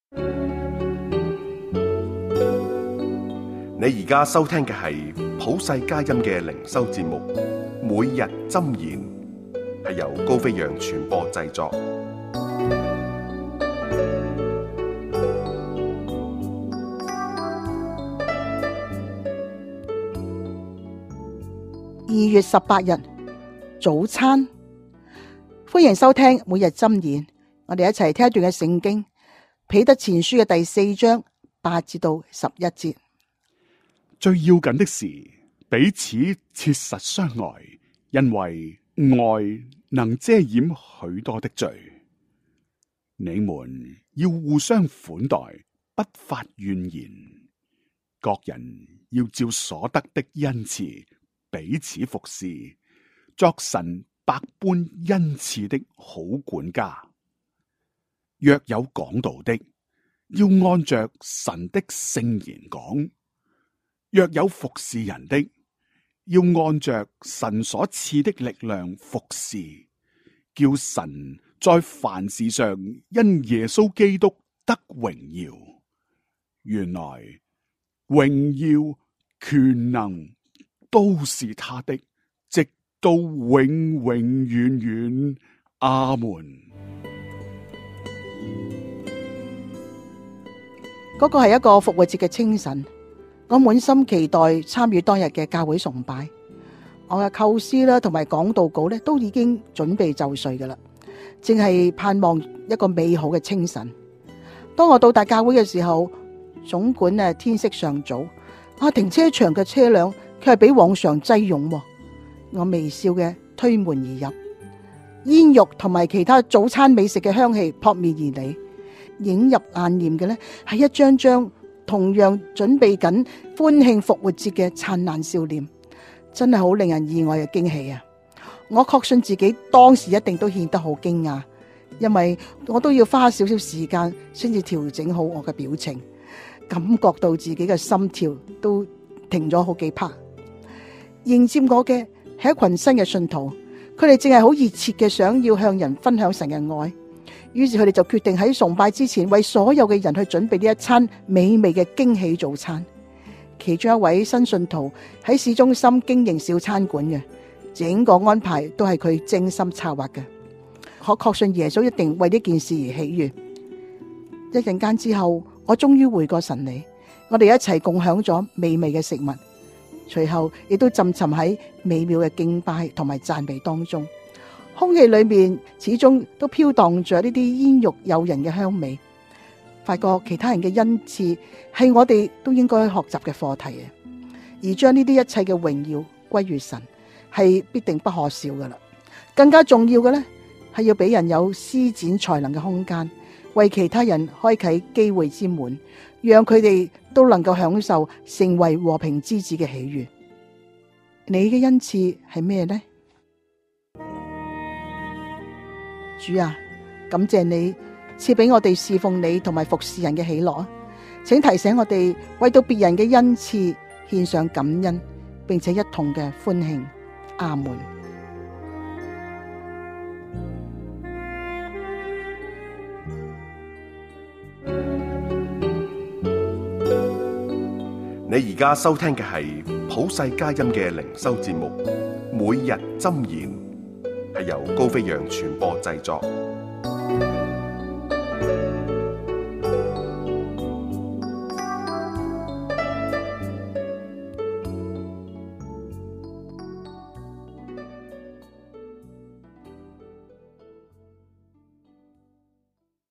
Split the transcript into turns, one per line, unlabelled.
你而家收聽嘅係普世佳音嘅靈修節目，每日箴言，係由高飛揚傳播製作。
2月18日早餐，歡迎收聽每日箴言。我哋一齊聽一段嘅聖經，彼得前書嘅第4章8至到11節。
最要緊的是彼此切實相愛，因為愛能遮掩許多的罪。你們要互相款待，不發怨言。各人要照所得的恩賜彼此服侍，作神百般恩賜的好管家。若有講道的，要按着神的聖言講；若有服侍人的，要按着神所賜的力量服侍，叫神在凡事上因耶穌基督得榮耀。原來榮耀權能都是他的，直到永永遠遠。阿門。
嗰個係一個復活節嘅清晨，我滿心期待參與當日嘅教會崇拜。我嘅構思啦，同埋講道稿咧，都已經準備就緒噶啦，淨係盼望一個美好嘅清晨。當我到達教會嘅時候，總管天色尚早，停車場嘅車輛佢係比往常擠擁。我微笑嘅推門而入，煙肉同埋其他早餐美食嘅香氣撲面而嚟。映入眼簾嘅呢，係一張張同樣準備緊歡慶復活節嘅燦爛笑臉，真係好令人意外嘅驚喜啊！我確信自己當時一定都顯得好驚訝，因為我都要花少少時間先至調整好我嘅表情，感覺到自己嘅心跳都停咗好幾拍。迎接我嘅係一群新嘅信徒，佢哋正係好熱切嘅想要向人分享神嘅愛。於是佢哋就決定喺崇拜之前為所有嘅人去準備呢一餐美味嘅驚喜早餐。其中一位新信徒喺市中心經營小餐館嘅，整個安排都係佢精心策劃嘅。我確信耶穌一定為呢件事而喜悅。一陣間之後，我終於回過神嚟，我哋一齊共享咗美味嘅食物，隨後亦都浸沉喺美妙嘅敬拜同埋讚美當中。空氣裏面始終都飄蕩着呢啲煙肉誘人嘅香味，發覺其他人嘅恩賜係我哋都應該學習嘅課題，而將呢啲一切嘅榮耀歸於神係必定不可少噶啦。更加重要嘅呢，係要俾人有施展才能嘅空間，為其他人開啟機會之門，讓佢哋都能夠享受成為和平之子嘅喜悅。你嘅恩賜係咩呢？主啊，感謝你賜俾我哋侍奉你同埋服侍人嘅喜樂啊！請提醒我哋為到別人嘅恩賜獻上感恩，並且一同嘅歡慶。阿門。
你而家收聽嘅係普世佳音嘅靈修節目，每日箴言，係由高飛揚傳播製作。